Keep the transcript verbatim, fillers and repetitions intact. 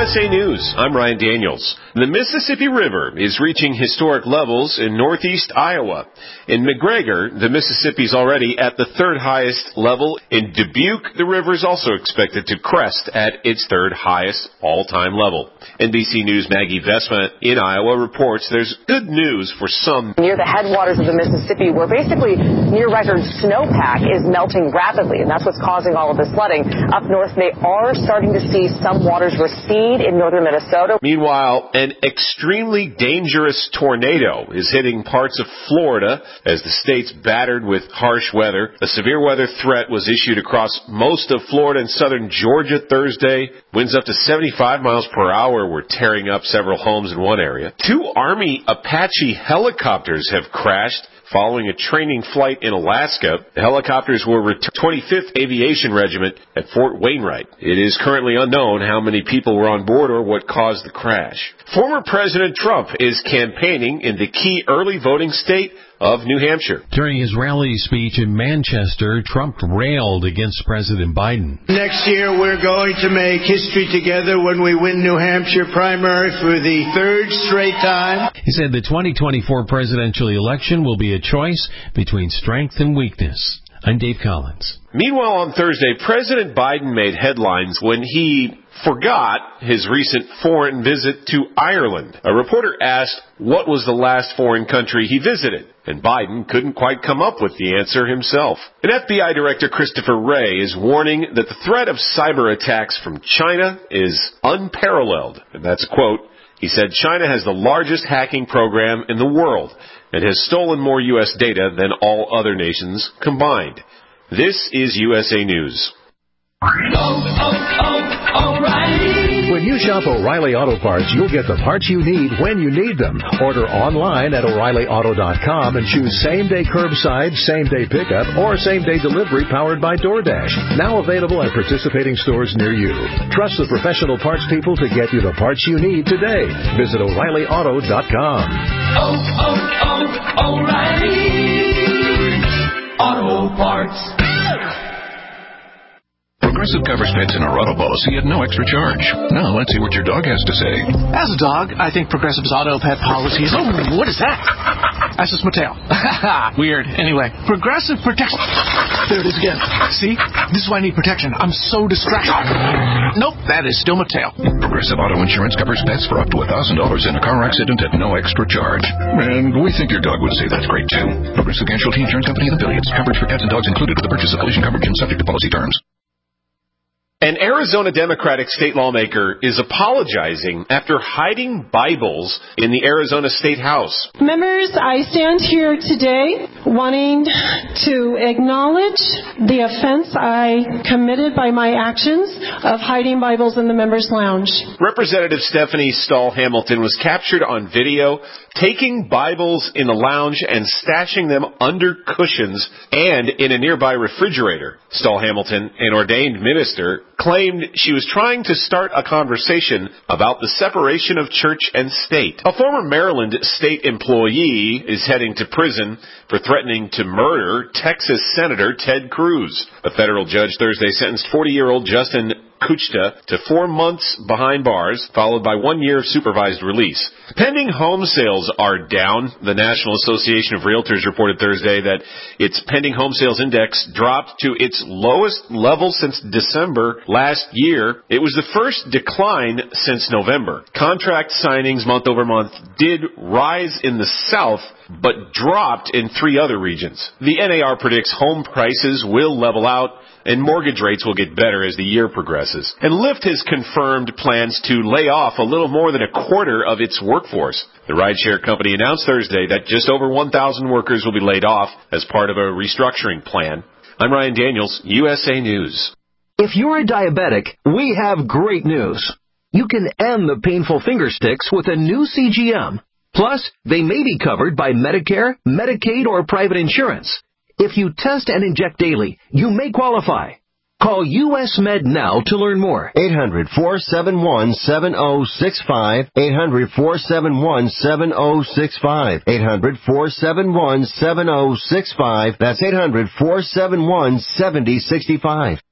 S A News, I'm Ryan Daniels. The Mississippi River is reaching historic levels in northeast Iowa. In McGregor, the Mississippi is already at the third highest level. In Dubuque, the river is also expected to crest at its third highest all-time level. N B C News' Maggie Vesma in Iowa reports there's good news for some. Near the headwaters of the Mississippi, where basically near-record snowpack is melting rapidly, and that's what's causing all of this flooding. Up north, they are starting to see some waters recede in northern Minnesota. Meanwhile, an extremely dangerous tornado is hitting parts of Florida as the state's battered with harsh weather. A severe weather threat was issued across most of Florida and southern Georgia Thursday. Winds up to seventy-five miles per hour were tearing up several homes in one area. Two Army Apache helicopters have crashed following a training flight in Alaska. The helicopters were with twenty-fifth Aviation Regiment at Fort Wainwright. It is currently unknown how many people were on board or what caused the crash. Former President Trump is campaigning in the key early voting state of New Hampshire. During his rally speech in Manchester, Trump railed against President Biden. Next year, we're going to make history together when we win New Hampshire primary for the third straight time. He said the twenty twenty-four presidential election will be a choice between strength and weakness. I'm Dave Collins. Meanwhile, on Thursday, President Biden made headlines when he forgot his recent foreign visit to Ireland. A reporter asked what was the last foreign country he visited, and Biden couldn't quite come up with the answer himself. And F B I Director Christopher Wray is warning that the threat of cyber attacks from China is unparalleled. And that's a quote. He said China has the largest hacking program in the world and has stolen more U S data than all other nations combined. This is U S A News. Oh, oh, oh, O'Reilly. When you shop O'Reilly Auto Parts, you'll get the parts you need when you need them. Order online at O'Reilly Auto dot com and choose same-day curbside, same-day pickup, or same-day delivery powered by DoorDash. Now available at participating stores near you. Trust the professional parts people to get you the parts you need today. Visit O'Reilly Auto dot com. Oh, oh, oh, O'Reilly Auto Parts. Progressive covers pets in our auto policy at no extra charge. Now, let's see what your dog has to say. As a dog, I think Progressive's auto pet policy is... Oh, what is that? That's just my tail. Weird. Anyway, Progressive protection... There it is again. See? This is why I need protection. I'm so distracted. Nope, that is still my tail. Progressive Auto Insurance covers pets for up to one thousand dollars in a car accident at no extra charge. And we think your dog would say that's great, too. Progressive Casualty Insurance Company and affiliates. Coverage for pets and dogs included with the purchase of collision coverage and subject to policy terms. An Arizona Democratic state lawmaker is apologizing after hiding Bibles in the Arizona State House. Members, I stand here today wanting to acknowledge the offense I committed by my actions of hiding Bibles in the members' lounge. Representative Stephanie Stahl Hamilton was captured on video taking Bibles in the lounge and stashing them under cushions and in a nearby refrigerator. Stahl Hamilton, an ordained minister, claimed she was trying to start a conversation about the separation of church and state. A former Maryland state employee is heading to prison for threatening to murder Texas Senator Ted Cruz. A federal judge Thursday sentenced forty-year-old Justin Kuchta to four months behind bars, followed by one year of supervised release. Pending home sales are down. The National Association of Realtors reported Thursday that its pending home sales index dropped to its lowest level since December last year. It was the first decline since November. Contract signings month over month did rise in the South, but dropped in three other regions. The N A R predicts home prices will level out and mortgage rates will get better as the year progresses. And Lyft has confirmed plans to lay off a little more than a quarter of its workforce. The rideshare company announced Thursday that just over one thousand workers will be laid off as part of a restructuring plan. I'm Ryan Daniels, U S A News. If you're a diabetic, we have great news. You can end the painful finger sticks with a new C G M. Plus, they may be covered by Medicare, Medicaid, or private insurance. If you test and inject daily, you may qualify. Call U S Med now to learn more. eight hundred, four seven one, seven oh six five. eight hundred, four seven one, seven oh six five. eight hundred, four seven one, seven oh six five. That's eight hundred, four seven one, seven oh six five.